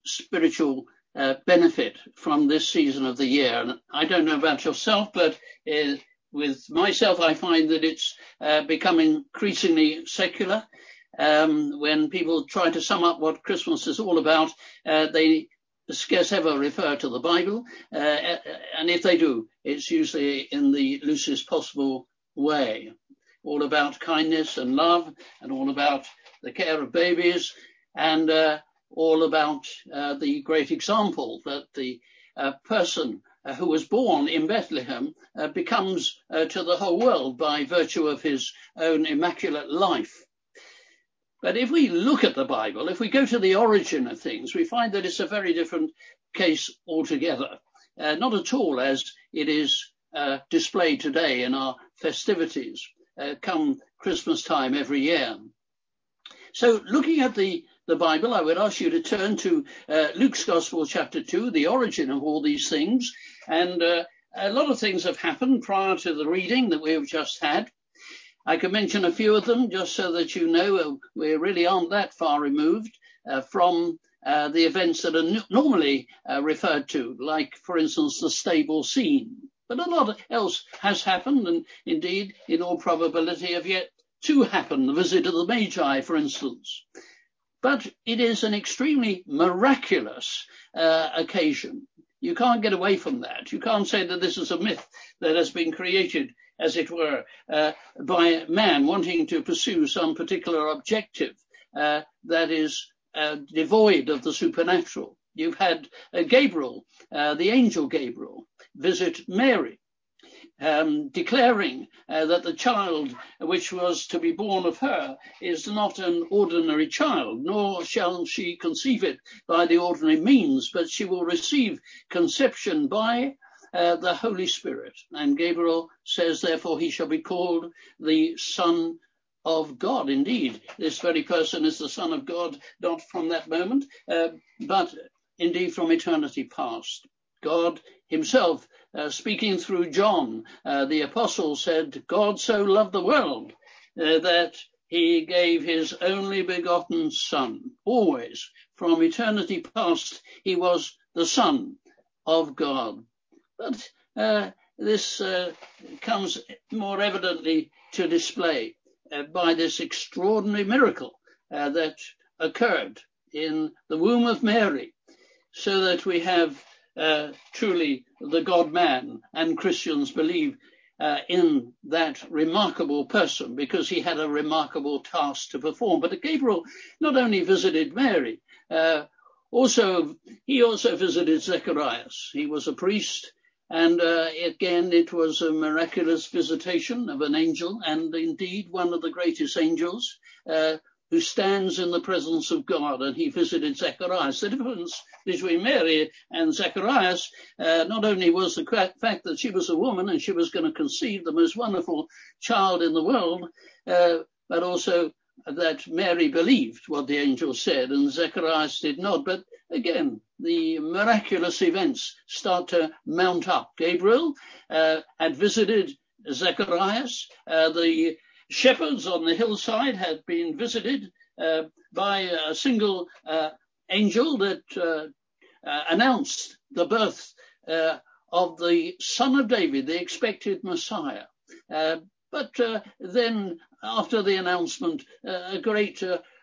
spiritual benefit from this season of the year. And I don't know about yourself, but with myself, I find that it's becoming increasingly secular. When people try to sum up what Christmas is all about, they scarce ever refer to the Bible. And if they do, it's usually in the loosest possible way. All about kindness and love, and all about the care of babies, and all about the great example that the person who was born in Bethlehem becomes to the whole world by virtue of his own immaculate life. But if we look at the Bible, if we go to the origin of things, we find that it's a very different case altogether. Not at all as it is displayed today in our festivities come Christmas time every year. So looking at the Bible, I would ask you to turn to Luke's Gospel, chapter 2, the origin of all these things. And a lot of things have happened prior to the reading that we have just had. I can mention a few of them just so that you know we really aren't that far removed from the events that are normally referred to, like, for instance, the stable scene. But a lot else has happened, and indeed, in all probability, have yet to happen. The visit of the Magi, for instance. But it is an extremely miraculous occasion. You can't get away from that. You can't say that this is a myth that has been created, as it were, by man wanting to pursue some particular objective that is devoid of the supernatural. You've had Gabriel, the angel Gabriel, visit Mary, declaring that the child which was to be born of her is not an ordinary child, nor shall she conceive it by the ordinary means, but she will receive conception by the Holy Spirit. And Gabriel says, therefore, he shall be called the Son of God. Indeed, this very person is the Son of God, not from that moment, but indeed from eternity past. God himself, speaking through John, the apostle, said, God so loved the world that he gave his only begotten Son. Always, from eternity past, he was the Son of God. But this comes more evidently to display by this extraordinary miracle that occurred in the womb of Mary, so that we have truly the God-man, and Christians believe in that remarkable person because he had a remarkable task to perform. But Gabriel not only visited Mary, he also visited Zacharias. He was a priest, and again it was a miraculous visitation of an angel, and indeed one of the greatest angels who stands in the presence of God, and he visited Zacharias. The difference between Mary and Zacharias not only was the fact that she was a woman and she was going to conceive the most wonderful child in the world, but also that Mary believed what the angel said and Zacharias did not. But again, the miraculous events start to mount up. Gabriel had visited Zacharias. The shepherds on the hillside had been visited by a single angel that announced the birth of the Son of David, the expected Messiah. But then, after the announcement, a great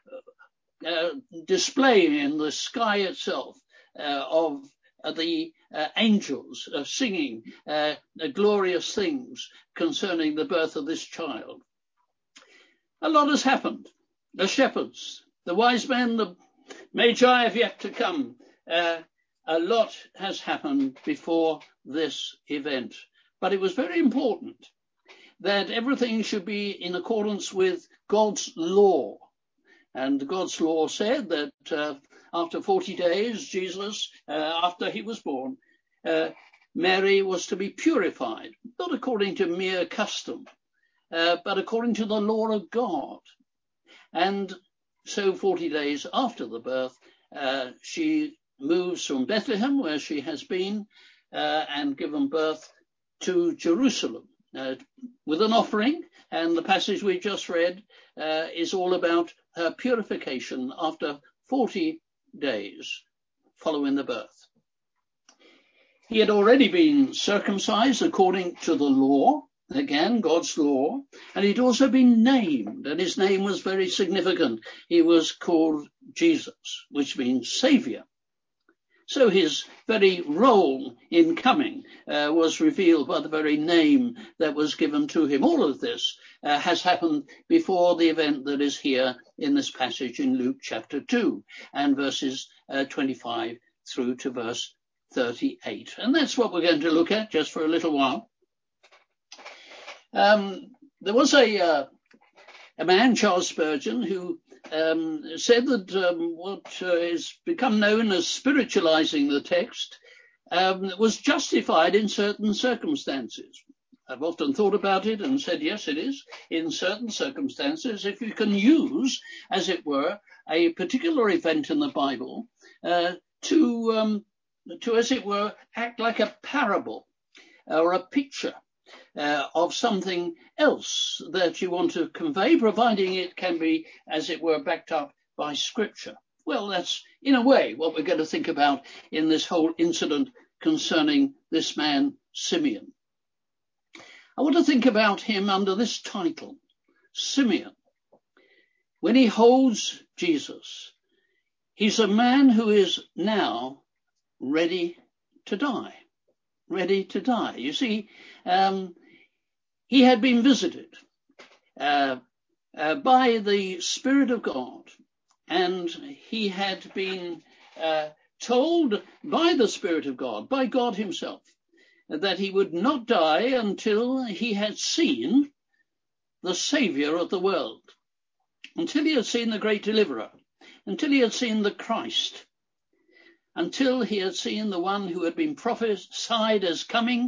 display in the sky itself of the angels singing glorious things concerning the birth of this child. A lot has happened. The shepherds, the wise men, the Magi have yet to come. A lot has happened before this event. But it was very important that everything should be in accordance with God's law. And God's law said that after 40 days, Jesus, after he was born, Mary was to be purified, not according to mere custom, but according to the law of God. And so 40 days after the birth, she moves from Bethlehem, where she has been, and given birth to Jerusalem with an offering. And the passage we just read is all about her purification after 40 days. following the birth. He had already been circumcised according to the law, again, God's law, and he'd also been named, and his name was very significant. He was called Jesus, which means Saviour. So his very role in coming was revealed by the very name that was given to him. All of this has happened before the event that is here in this passage in Luke chapter 2 and verses 25 through to verse 38. And that's what we're going to look at just for a little while. There was a man, Charles Spurgeon, who said that what has become known as spiritualizing the text was justified in certain circumstances. I've often thought about it and said, yes, it is. In certain circumstances, if you can use, as it were, a particular event in the Bible to, as it were, act like a parable or a picture of something else that you want to convey, providing it can be, as it were, backed up by Scripture. Well, that's, in a way, what we're going to think about in this whole incident concerning this man, Simeon. I want to think about him under this title, Simeon. When he holds Jesus, he's a man who is now ready to die. Ready to die. You see, he had been visited by the Spirit of God, and he had been told by the Spirit of God, by God himself, that he would not die until he had seen the Saviour of the world, until he had seen the great deliverer, until he had seen the Christ, until he had seen the one who had been prophesied as coming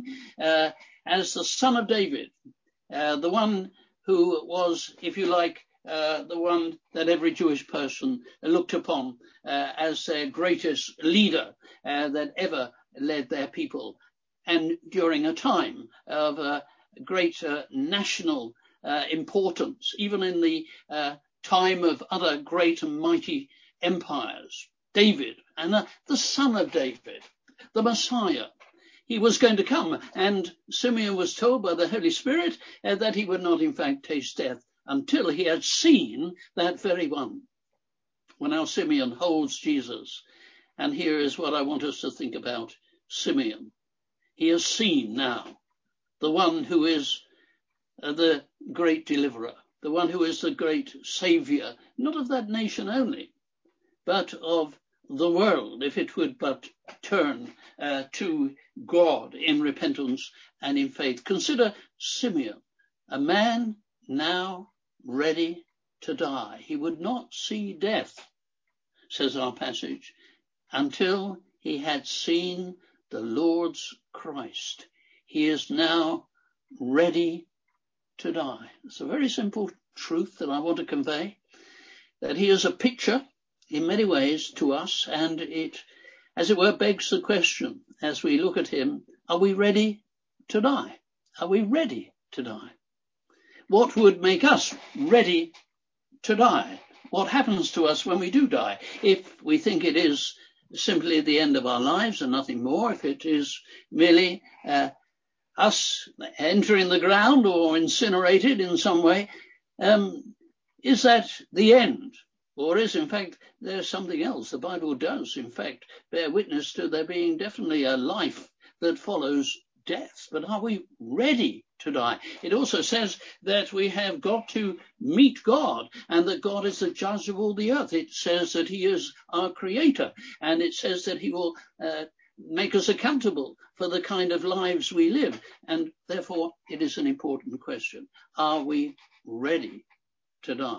as the Son of David, the one who was, if you like, the one that every Jewish person looked upon as their greatest leader that ever led their people. And during a time of great national importance, even in the time of other great and mighty empires, David, and the Son of David, the Messiah. He was going to come, and Simeon was told by the Holy Spirit that he would not in fact taste death until he had seen that very one. Well, now Simeon holds Jesus, and here is what I want us to think about Simeon. He has seen now the one who is the great deliverer, the one who is the great Saviour, not of that nation only, but of the world, if it would but turn to God in repentance and in faith. Consider Simeon, a man now ready to die. He would not see death, says our passage, until he had seen the Lord's Christ. He is now ready to die. It's a very simple truth that I want to convey, that he is a picture in many ways to us, and it, as it were, begs the question as we look at him, are we ready to die? Are we ready to die? What would make us ready to die? What happens to us when we do die? If we think it is simply the end of our lives and nothing more, if it is merely us entering the ground or incinerated in some way, is that the end? Or is, in fact, there's something else? The Bible does, in fact, bear witness to there being definitely a life that follows death. But are we ready to die? It also says that we have got to meet God and that God is the judge of all the earth. It says that he is our creator, and it says that he will make us accountable for the kind of lives we live. And therefore, it is an important question. Are we ready to die?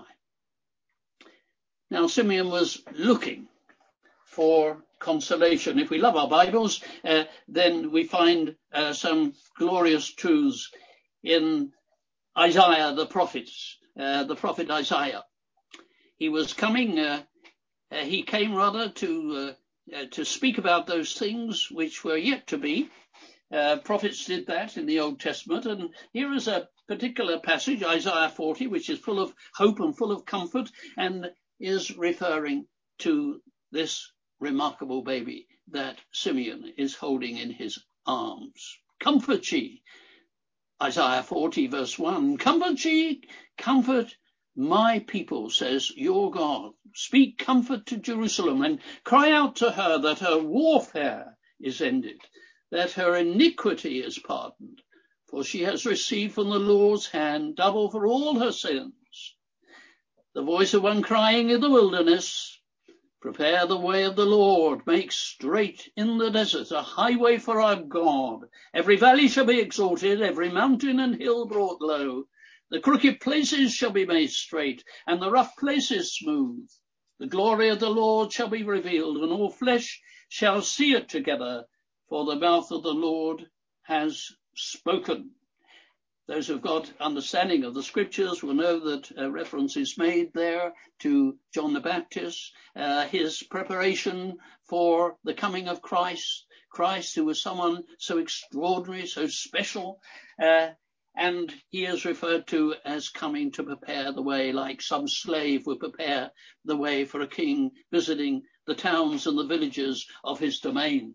Now, Simeon was looking for consolation. If we love our Bibles, then we find some glorious truths in Isaiah, the prophet Isaiah. He was coming, he came rather to speak about those things which were yet to be. Prophets did that in the Old Testament, and here is a particular passage, Isaiah 40, which is full of hope and full of comfort, and is referring to this remarkable baby that Simeon is holding in his arms. Comfort ye, Isaiah 40 verse 1, comfort ye, comfort my people, says your God. Speak comfort to Jerusalem and cry out to her that her warfare is ended, that her iniquity is pardoned, for she has received from the Lord's hand double for all her sins. The voice of one crying in the wilderness, prepare the way of the Lord, make straight in the desert a highway for our God. Every valley shall be exalted, every mountain and hill brought low. The crooked places shall be made straight, and the rough places smooth. The glory of the Lord shall be revealed, and all flesh shall see it together, for the mouth of the Lord has spoken. Those who've got understanding of the scriptures will know that reference is made there to John the Baptist, his preparation for the coming of Christ, who was someone so extraordinary, so special, and he is referred to as coming to prepare the way, like some slave would prepare the way for a king visiting the towns and the villages of his domain.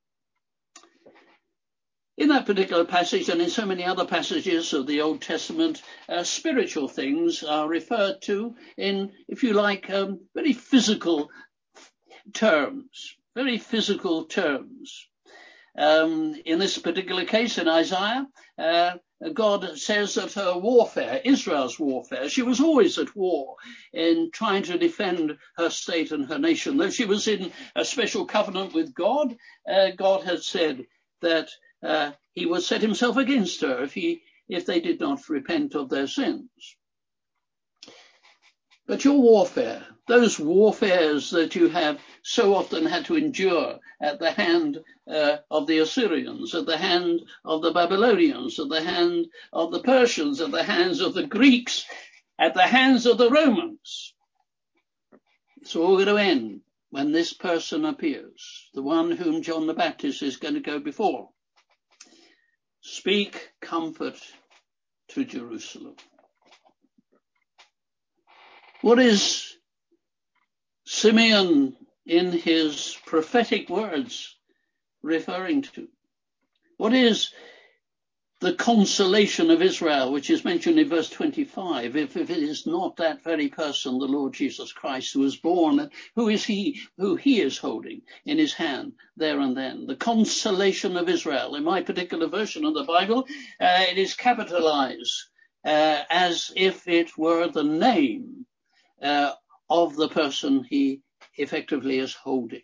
In that particular passage, and in so many other passages of the Old Testament, spiritual things are referred to in, if you like, very physical terms. In this particular case, in Isaiah, God says that her warfare, Israel's warfare, she was always at war in trying to defend her state and her nation. Though she was in a special covenant with God, God had said that he would set himself against her if they did not repent of their sins. But your warfare, those warfares that you have so often had to endure at the hand of the Assyrians, at the hand of the Babylonians, at the hand of the Persians, at the hands of the Greeks, at the hands of the Romans, it's all going to end when this person appears, the one whom John the Baptist is going to go before. Speak comfort to Jerusalem. What is Simeon in his prophetic words referring to? What is the consolation of Israel, which is mentioned in verse 25, if it is not that very person, the Lord Jesus Christ, who was born, who is he, who he is holding in his hand there and then? The consolation of Israel. In my particular version of the Bible, it is capitalized as if it were the name of the person he effectively is holding.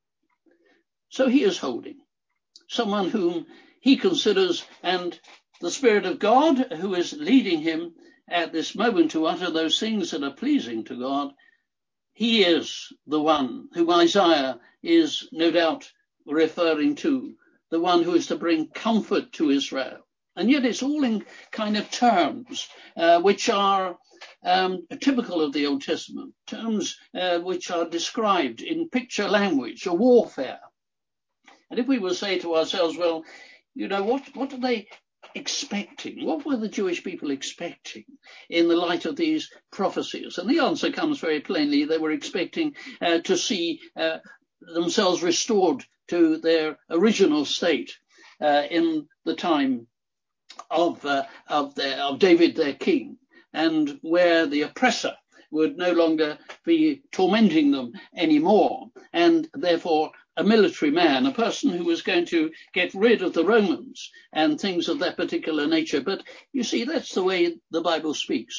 So he is holding someone whom he considers, and the Spirit of God who is leading him at this moment to utter those things that are pleasing to God, he is the one whom Isaiah is no doubt referring to, the one who is to bring comfort to Israel. And yet it's all in kind of terms which are typical of the Old Testament, terms which are described in picture language, a warfare. And if we will say to ourselves, well, you know, what are they expecting? What were the Jewish people expecting in the light of these prophecies? And the answer comes very plainly. They were expecting to see themselves restored to their original state in the time of David, their king, and where the oppressor would no longer be tormenting them anymore, and therefore a military man, a person who was going to get rid of the Romans and things of that particular nature. But you see, that's the way the Bible speaks.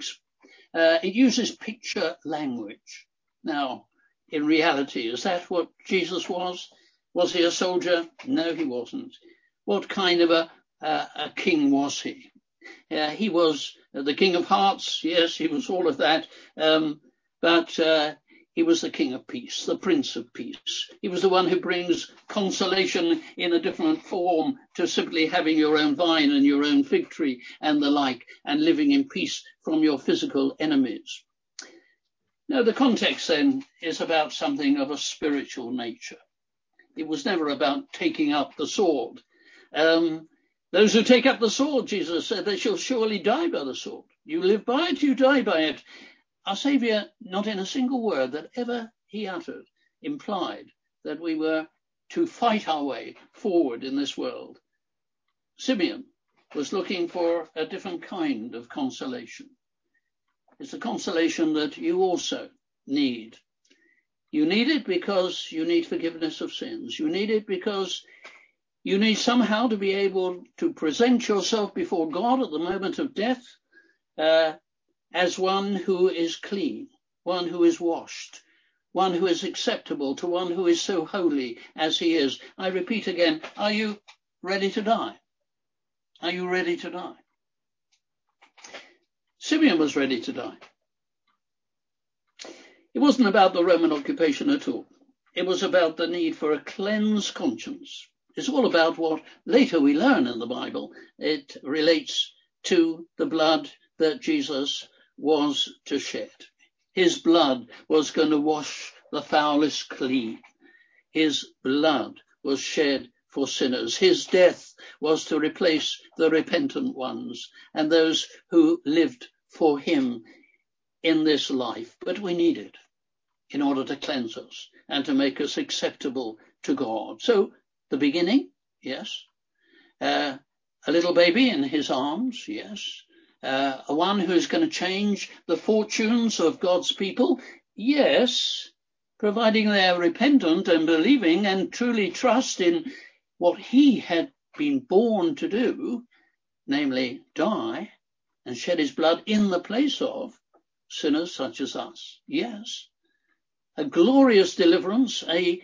It uses picture language. Now, in reality, is that what Jesus was? Was he a soldier? No, he wasn't. What kind of a king was he? He was the King of Hearts. Yes, he was all of that. But he was the King of Peace, the Prince of Peace. He was the one who brings consolation in a different form to simply having your own vine and your own fig tree and the like, and living in peace from your physical enemies. Now, the context then is about something of a spiritual nature. It was never about taking up the sword. Those who take up the sword, Jesus said, they shall surely die by the sword. You live by it, you die by it. Our Saviour, not in a single word that ever he uttered implied that we were to fight our way forward in this world. Simeon was looking for a different kind of consolation. It's a consolation that you also need. You need it because you need forgiveness of sins. You need it because you need somehow to be able to present yourself before God at the moment of death as one who is clean, one who is washed, one who is acceptable to one who is so holy as he is. I repeat again, are you ready to die? Are you ready to die? Simeon was ready to die. It wasn't about the Roman occupation at all. It was about the need for a cleansed conscience. It's all about what later we learn in the Bible. It relates to the blood that Jesus was to shed. His blood was going to wash the foulest clean. His blood was shed for sinners. His death was to replace the repentant ones and those who lived for him in this life. But we need it in order to cleanse us and to make us acceptable to God. So the beginning, yes. A little baby in his arms, yes. One who's going to change the fortunes of God's people, yes, providing they are repentant and believing and truly trust in what he had been born to do, namely die and shed his blood in the place of sinners such as us. Yes, a glorious deliverance, a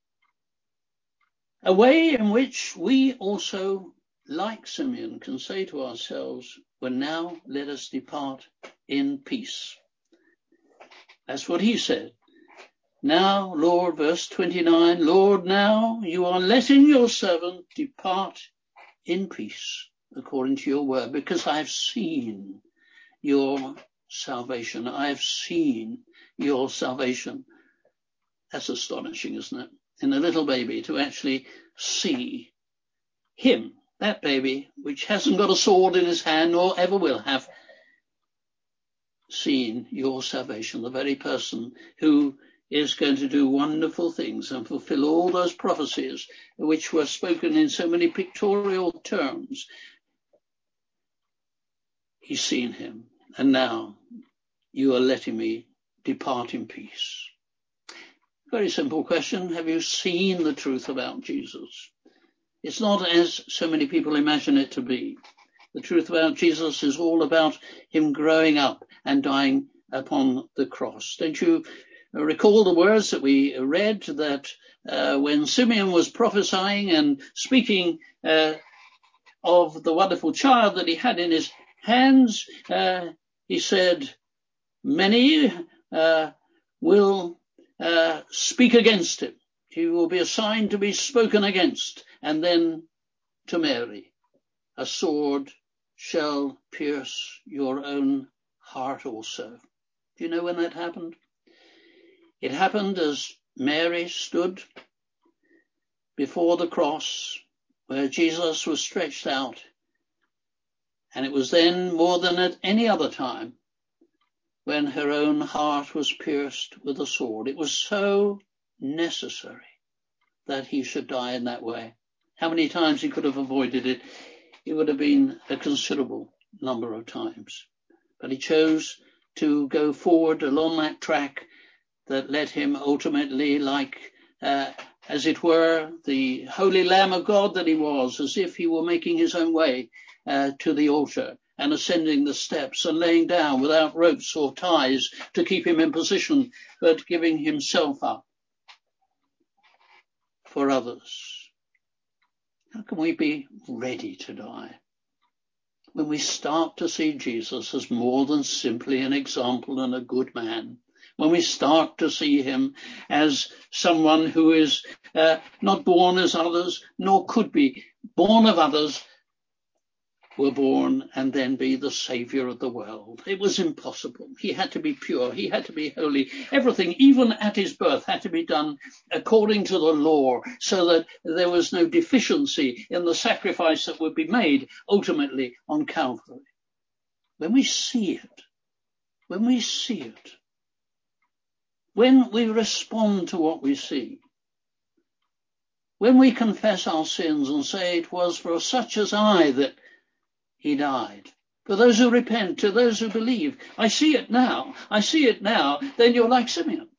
way in which we also, like Simeon, can say to ourselves, well, now let us depart in peace. That's what he said. Now, Lord, verse 29, Lord, now you are letting your servant depart in peace according to your word, because I have seen your salvation. I have seen your salvation. That's astonishing, isn't it? In a little baby to actually see him, that baby, which hasn't got a sword in his hand nor ever will have, seen your salvation, the very person who is going to do wonderful things and fulfill all those prophecies which were spoken in so many pictorial terms. He's seen him, and now you are letting me depart in peace. Very simple question. Have you seen the truth about Jesus? It's not as so many people imagine it to be. The truth about Jesus is all about him growing up and dying upon the cross. Don't you recall the words that we read that when Simeon was prophesying and speaking of the wonderful child that he had in his hands, he said, many will speak against him. He will be a sign to be spoken against. And then to Mary, a sword shall pierce your own heart also. Do you know when that happened? It happened as Mary stood before the cross where Jesus was stretched out. And it was then more than at any other time when her own heart was pierced with a sword. It was so necessary that he should die in that way. How many times he could have avoided it? It would have been a considerable number of times. But he chose to go forward along that track that led him ultimately, like, as it were, the holy Lamb of God that he was, as if he were making his own way to the altar and ascending the steps and laying down without ropes or ties to keep him in position, but giving himself up for others. How can we be ready to die when we start to see Jesus as more than simply an example and a good man? When we start to see him as someone who is not born as others, nor could be born of others, were born and then be the Saviour of the world. It was impossible. He had to be pure. He had to be holy. Everything, even at his birth, had to be done according to the law so that there was no deficiency in the sacrifice that would be made ultimately on Calvary. When we see it, when we respond to what we see, when we confess our sins and say it was for such as I that he died, for those who repent, to those who believe, I see it now, then you're like Simeon.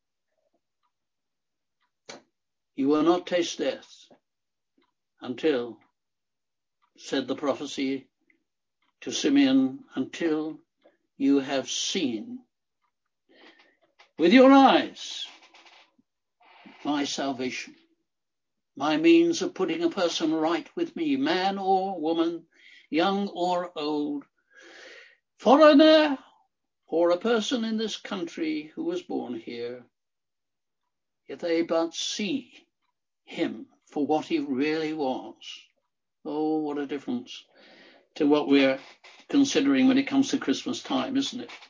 You will not taste death until, said the prophecy to Simeon, until you have seen with your eyes my salvation, my means of putting a person right with me, man or woman, young or old, foreigner or a person in this country who was born here, if they but see him for what he really was. Oh, what a difference to what we're considering when it comes to Christmas time, isn't it?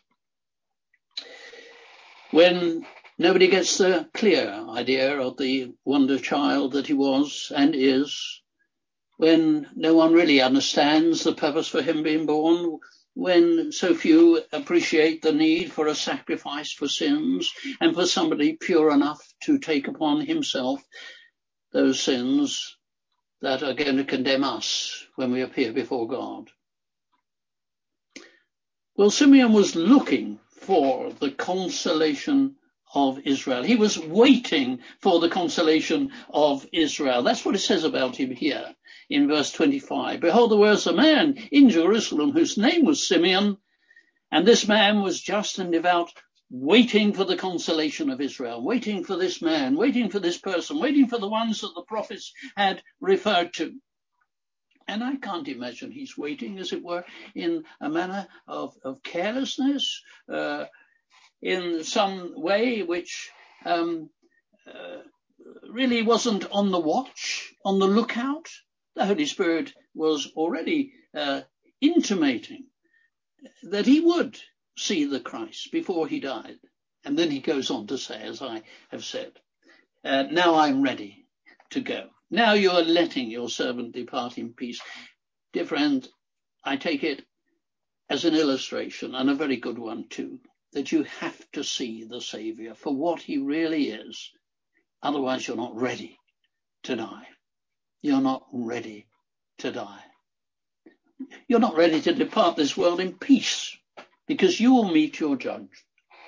When nobody gets the clear idea of the wonder child that he was and is, when no one really understands the purpose for him being born, when so few appreciate the need for a sacrifice for sins and for somebody pure enough to take upon himself those sins that are going to condemn us when we appear before God. Well, Simeon was looking for the consolation of Israel. He was waiting for the consolation of Israel. That's what it says about him here in verse 25. Behold, there was a man in Jerusalem whose name was Simeon, and this man was just and devout, waiting for the consolation of Israel, waiting for this man, waiting for this person, waiting for the ones that the prophets had referred to. And I can't imagine he's waiting, as it were, in a manner of carelessness, in some way which really wasn't on the watch, on the lookout. The Holy Spirit was already intimating that he would see the Christ before he died. And then he goes on to say, as I have said, now I'm ready to go. Now you are letting your servant depart in peace. Dear friend, I take it as an illustration, and a very good one too, that you have to see the Saviour for what he really is. Otherwise, you're not ready to die. You're not ready to die. You're not ready to depart this world in peace, because you will meet your judge.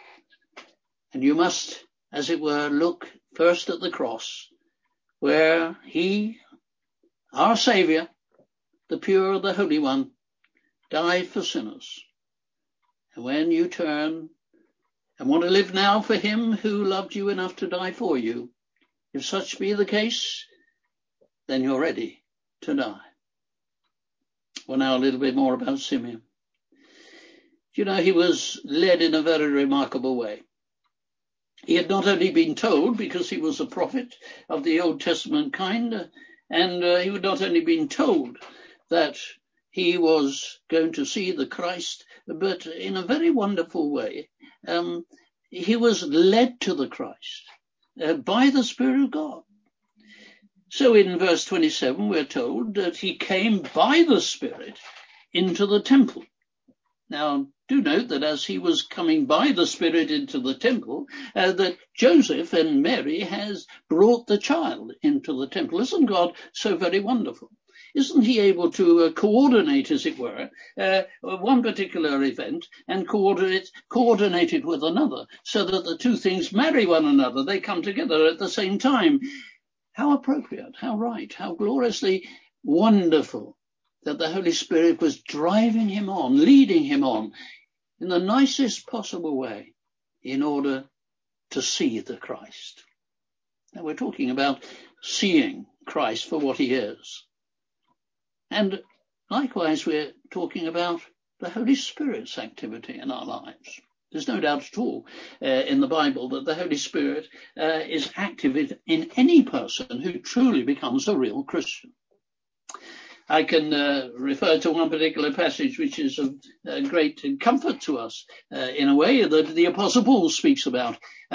And you must, as it were, look first at the cross, where he, our Saviour, the pure, the Holy One, died for sinners. And when you turn and want to live now for him who loved you enough to die for you, if such be the case, then you're ready to die. Well, now a little bit more about Simeon. You know, he was led in a very remarkable way. He had not only been told, because he was a prophet of the Old Testament kind, and he had not only been told that he was going to see the Christ, but in a very wonderful way, he was led to the Christ by the Spirit of God. So in verse 27, we're told that he came by the Spirit into the temple. Now, do note that as he was coming by the Spirit into the temple, that Joseph and Mary has brought the child into the temple. Isn't God so very wonderful? Isn't he able to coordinate, as it were, one particular event and coordinate it with another, so that the two things marry one another, they come together at the same time? How appropriate, how right, how gloriously wonderful that the Holy Spirit was driving him on, leading him on in the nicest possible way in order to see the Christ. Now we're talking about seeing Christ for what he is. And likewise, we're talking about the Holy Spirit's activity in our lives. There's no doubt at all in the Bible that the Holy Spirit is active in any person who truly becomes a real Christian. I can refer to one particular passage which is of great comfort to us in a way that the Apostle Paul speaks about.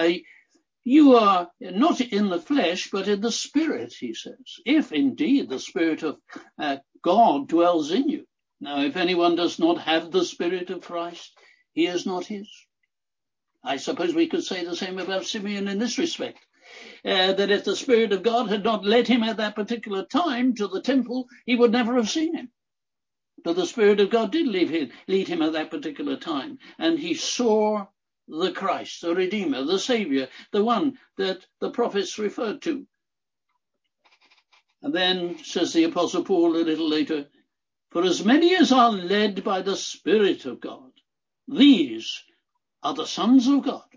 You are not in the flesh, but in the Spirit, he says, if indeed the Spirit of God dwells in you. Now, if anyone does not have the Spirit of Christ, he is not his. I suppose we could say the same about Simeon in this respect. That if the Spirit of God had not led him at that particular time to the temple, he would never have seen him. But the Spirit of God did lead him at that particular time, and he saw the Christ, the Redeemer, the Saviour, the one that the prophets referred to. And then, says the Apostle Paul a little later, for as many as are led by the Spirit of God, these are the sons of God.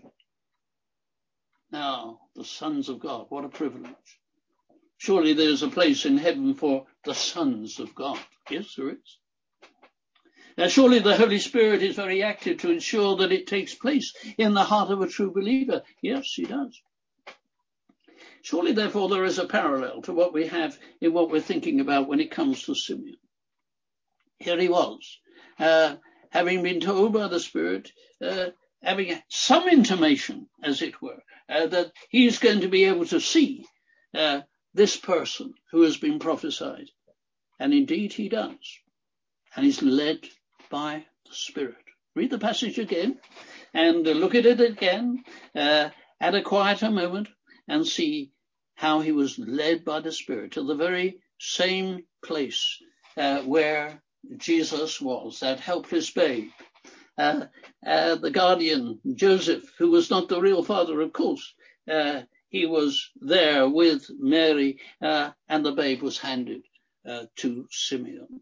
Now, the sons of God, what a privilege. Surely there's a place in heaven for the sons of God. Yes, there is. Surely the Holy Spirit is very active to ensure that it takes place in the heart of a true believer. Yes, he does. Surely, therefore, there is a parallel to what we have in what we're thinking about when it comes to Simeon. Here he was, having been told by the Spirit, having some intimation, as it were, that he's going to be able to see this person who has been prophesied. And indeed he does. And he's led by the Spirit. Read the passage again and look at it again at a quieter moment and see how he was led by the Spirit to the very same place where Jesus was, that helpless babe. The guardian, Joseph, who was not the real father, of course, he was there with Mary, and the babe was handed to Simeon.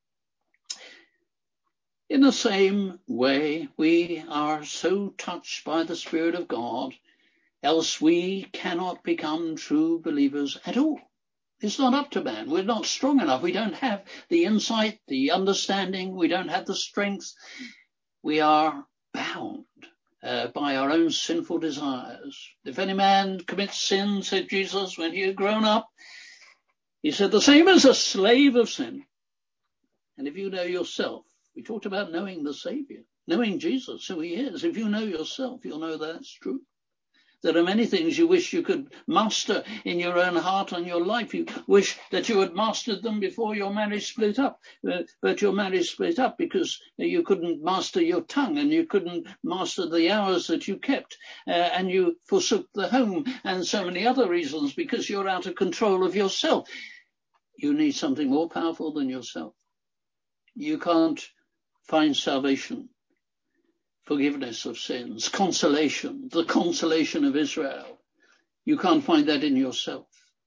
In the same way, we are so touched by the Spirit of God, else we cannot become true believers at all. It's not up to man. We're not strong enough. We don't have the insight, the understanding. We don't have the strength. We are bound by our own sinful desires. If any man commits sin, said Jesus, when he had grown up, he said, the same as a slave of sin. And if you know yourself, we talked about knowing the Saviour, knowing Jesus, who he is. If you know yourself, you'll know that's true. There are many things you wish you could master in your own heart and your life. You wish that you had mastered them before your marriage split up. But your marriage split up because you couldn't master your tongue and you couldn't master the hours that you kept. And you forsook the home and so many other reasons because you're out of control of yourself. You need something more powerful than yourself. You can't find salvation, forgiveness of sins, consolation, the consolation of Israel. You can't find that in yourself.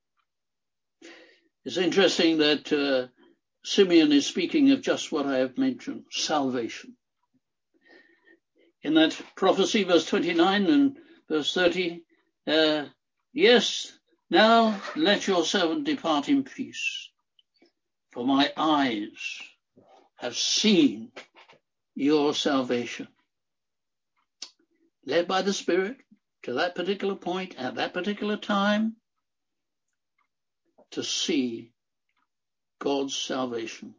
It's interesting that Simeon is speaking of just what I have mentioned, salvation. In that prophecy, verse 29 and verse 30, yes, now let your servant depart in peace, for my eyes have seen your salvation. Led by the Spirit to that particular point at that particular time to see God's salvation.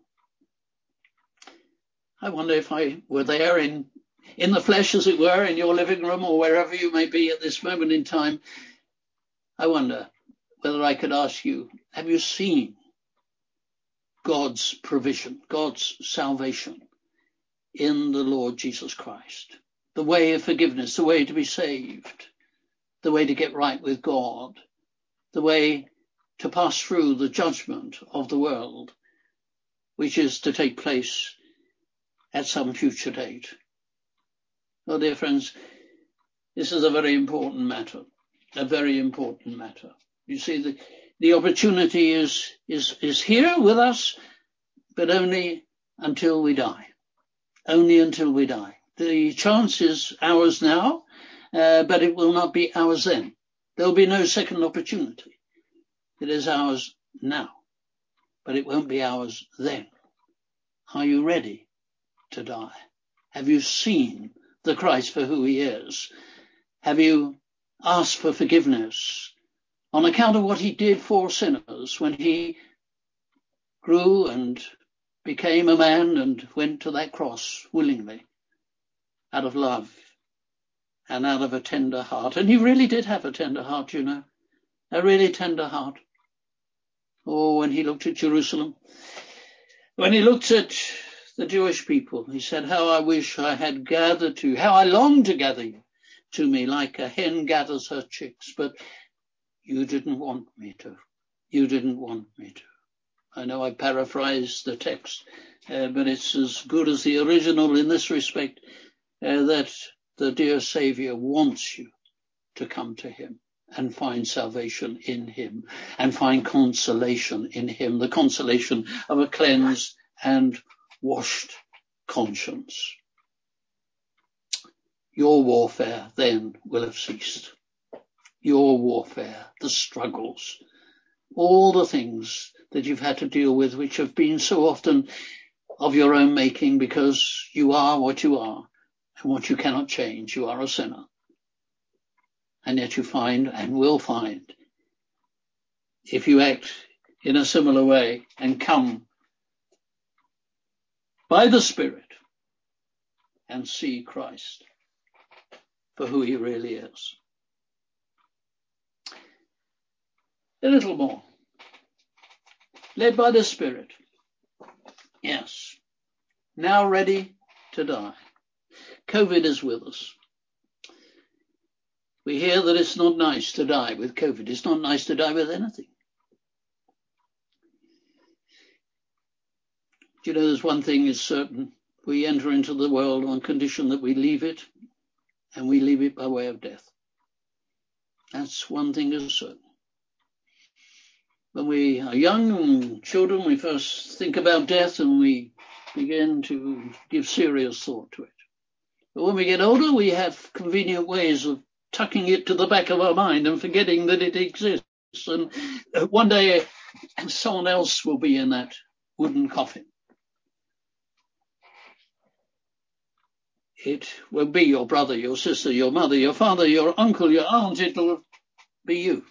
I wonder if I were there in the flesh, as it were, in your living room or wherever you may be at this moment in time. I wonder whether I could ask you, have you seen God's provision, God's salvation in the Lord Jesus Christ? The way of forgiveness, the way to be saved, the way to get right with God, the way to pass through the judgment of the world, which is to take place at some future date. Well, dear friends, this is a very important matter, a very important matter. You see, the opportunity is here with us, but only until we die. Only until we die. The chance is ours now, but it will not be ours then. There will be no second opportunity. It is ours now, but it won't be ours then. Are you ready to die? Have you seen the Christ for who he is? Have you asked for forgiveness on account of what he did for sinners when he grew and became a man and went to that cross willingly? Out of love and out of a tender heart. And he really did have a tender heart, you know, a really tender heart. Oh, when he looked at Jerusalem, when he looked at the Jewish people, he said, how I wish I had gathered you, how I long to gather you to me like a hen gathers her chicks, but you didn't want me to. You didn't want me to. I know I paraphrased the text, but it's as good as the original in this respect, that the dear Saviour wants you to come to him and find salvation in him and find consolation in him, the consolation of a cleansed and washed conscience. Your warfare then will have ceased. Your warfare, the struggles, all the things that you've had to deal with, which have been so often of your own making, because you are what you are and what you cannot change. You are a sinner. And yet you find and will find, if you act in a similar way and come by the Spirit and see Christ for who he really is. A little more. Led by the Spirit. Yes. Now ready to die. COVID is with us. We hear that it's not nice to die with COVID. It's not nice to die with anything. Do you know, there's one thing is certain. We enter into the world on condition that we leave it, and we leave it by way of death. That's one thing is certain. When we are young children, we first think about death and we begin to give serious thought to it. But when we get older, we have convenient ways of tucking it to the back of our mind and forgetting that it exists. And one day someone else will be in that wooden coffin. It will be your brother, your sister, your mother, your father, your uncle, your aunt. It will be you.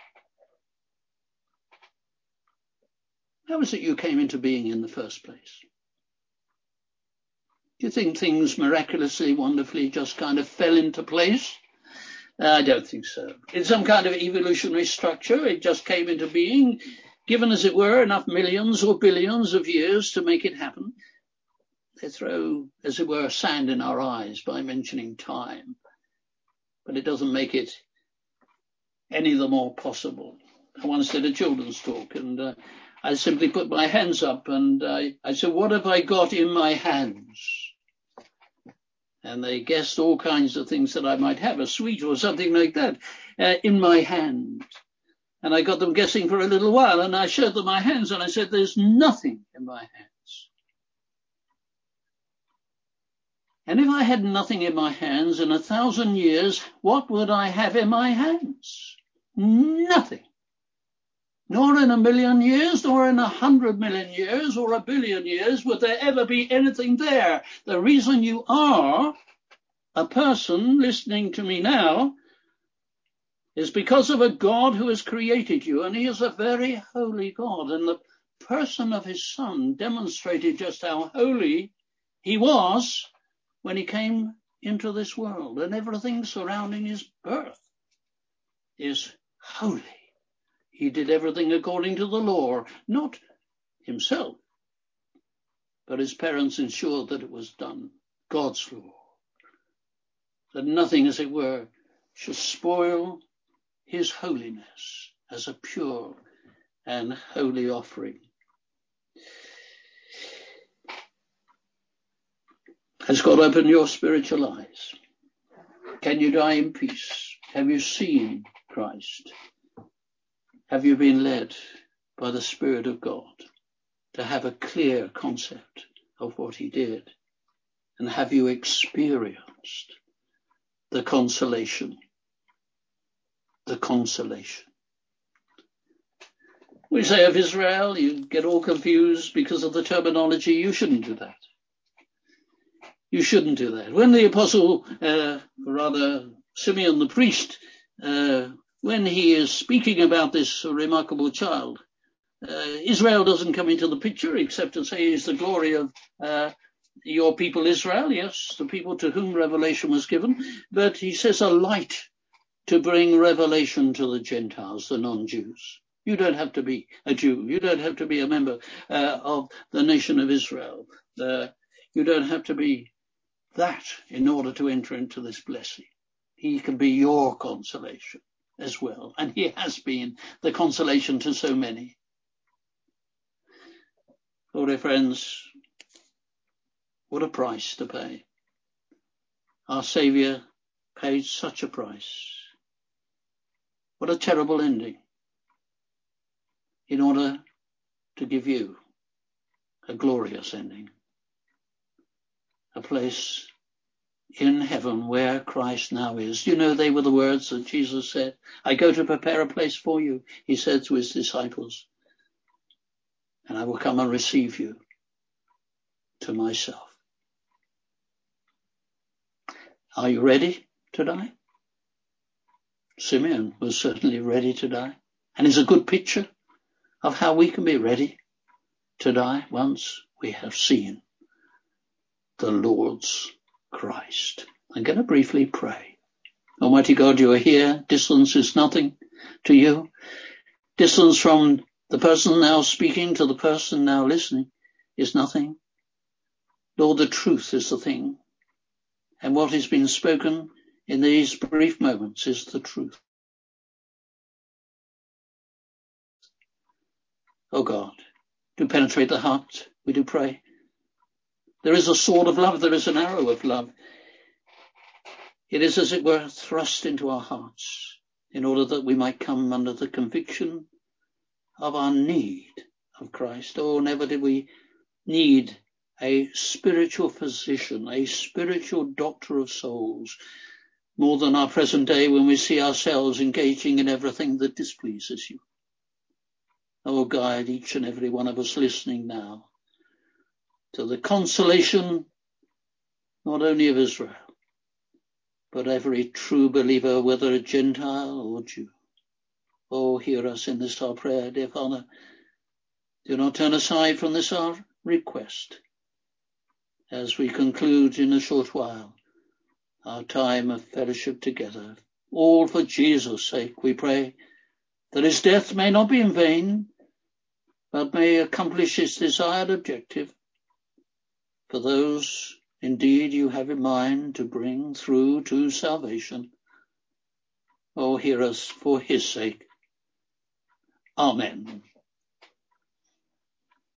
How is it you came into being in the first place? Do you think things miraculously, wonderfully just kind of fell into place? I don't think so. In some kind of evolutionary structure, it just came into being, given, as it were, enough millions or billions of years to make it happen. They throw, as it were, sand in our eyes by mentioning time. But it doesn't make it any the more possible. I once did a children's talk, and I simply put my hands up, and I said, what have I got in my hands? And they guessed all kinds of things that I might have, a sweet or something like that, in my hand. And I got them guessing for a little while, and I showed them my hands, and I said, there's nothing in my hands. And if I had nothing in my hands in 1,000 years, what would I have in my hands? Nothing. Nor in 1,000,000 years, nor in 100 million years, or 1 billion years would there ever be anything there. The reason you are a person listening to me now is because of a God who has created you, and he is a very holy God. And the person of his Son demonstrated just how holy he was when he came into this world, and everything surrounding his birth is holy. He did everything according to the law, not himself, but his parents ensured that it was done, God's law, that nothing, as it were, should spoil his holiness as a pure and holy offering. Has God opened your spiritual eyes? Can you die in peace? Have you seen Christ? Have you been led by the Spirit of God to have a clear concept of what he did? And have you experienced the consolation? The consolation. We say of Israel, you get all confused because of the terminology. You shouldn't do that. You shouldn't do that. When the apostle, Simeon the priest, when he is speaking about this remarkable child, Israel doesn't come into the picture except to say he's the glory of your people Israel, yes, the people to whom revelation was given. But he says a light to bring revelation to the Gentiles, the non-Jews. You don't have to be a Jew. You don't have to be a member of the nation of Israel. You don't have to be that in order to enter into this blessing. he can be your consolation as well. And he has been the consolation to so many. Oh, dear friends, what a price to pay. Our Saviour paid such a price. What a terrible ending in order to give you a glorious ending. A place in heaven where Christ now is. You know, they were the words that Jesus said, I go to prepare a place for you, he said to his disciples, and I will come and receive you to myself. Are you ready to die? Simeon was certainly ready to die, and is a good picture of how we can be ready to die once we have seen the Lord's Christ. I'm going to briefly pray. Almighty God, you are here. Distance is nothing to you. Distance from the person now speaking to the person now listening is nothing. Lord, the truth is the thing. And what has been spoken in these brief moments is the truth. Oh God, do penetrate the heart, we do pray. There is a sword of love, there is an arrow of love. It is as it were thrust into our hearts in order that we might come under the conviction of our need of Christ. Oh, never did we need a spiritual physician, a spiritual doctor of souls, more than our present day when we see ourselves engaging in everything that displeases you. Oh, guide each and every one of us listening now to the consolation not only of Israel, but every true believer, whether a Gentile or Jew. Oh, hear us in this our prayer, dear Father. Do not turn aside from this our request as we conclude in a short while our time of fellowship together. All for Jesus' sake, we pray that his death may not be in vain, but may accomplish its desired objective for those indeed you have in mind to bring through to salvation. Oh, hear us for his sake. Amen.